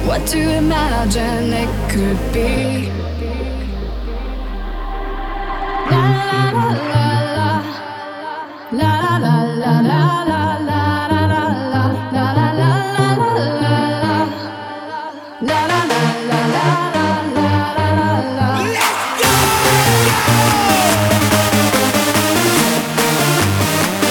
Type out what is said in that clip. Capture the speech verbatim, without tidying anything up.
What to imagine it could be. La la la la la la la la la la la.